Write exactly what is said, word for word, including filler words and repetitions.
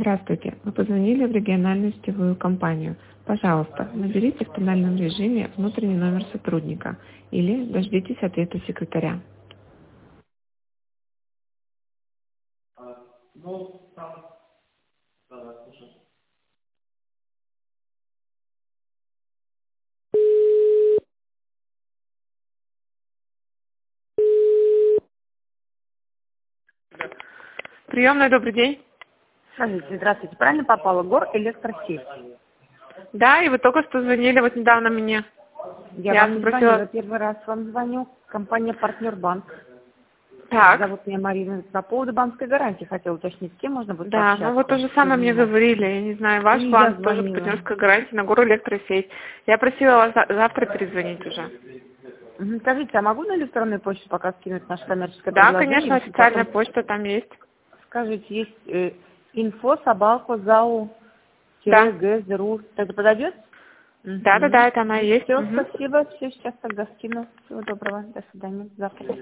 Здравствуйте. Вы позвонили в региональную сетевую компанию. Пожалуйста, наберите в тональном режиме внутренний номер сотрудника или дождитесь ответа секретаря. Приемная, добрый день. Скажите, здравствуйте, правильно попала? Гор электросеть. Да, и вы только что звонили вот недавно мне. Я, Я вам не спросила- звонила, первый раз вам звоню. Компания «Партнер Банк». Так, Зовут меня Марина. По поводу банковской гарантии хотела уточнить, с кем можно будет да, пообщаться. ну вот то же самое мне Именно. говорили. Я не знаю, ваш И банк я тоже звонила. партнерская гарантия на гору электросеть. Я просила вас за- завтра перезвонить уже. Мгм. Скажите, а могу на электронную почту пока скинуть наше коммерческое Да, предложение? конечно, Если официальная потом- почта там есть. Скажите, есть э, инфо собаку зау Да. гзру. Это подойдет? Да, да, да, это она и есть. Все, Мгм. спасибо. Все, сейчас тогда скину. Всего доброго. До свидания. Завтра.